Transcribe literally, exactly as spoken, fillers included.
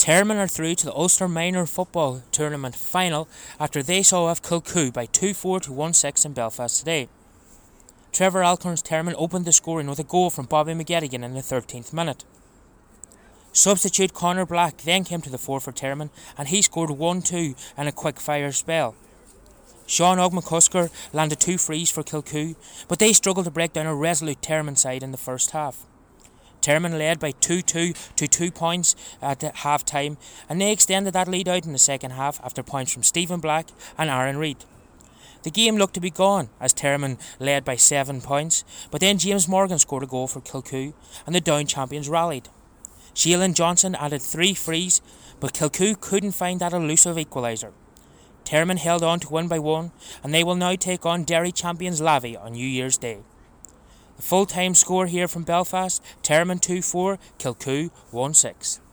Termon are through to the Ulster Minor Football Tournament final after they saw off Kilcoo by two four to one six in Belfast today. Trevor Alcorn's Termon opened the scoring with a goal from Bobby McGettigan in the thirteenth minute. Substitute Conor Black then came to the fore for Termon and he scored one two in a quick-fire spell. Sean Ogmacusker landed two frees for Kilcoo, but they struggled to break down a resolute Termon side in the first half. Termon led by two two to two points at half time, and they extended that lead out in the second half after points from Stephen Black and Aaron Reid. The game looked to be gone as Termon led by seven points, but then James Morgan scored a goal for Kilcoo and the Down champions rallied. Shailen Johnson added three frees, but Kilcoo couldn't find that elusive equaliser. Termon held on to win by one, and they will now take on Derry champions Lavey on New Year's Day. The full-time score here from Belfast, Termon two four, Kilcoo one six.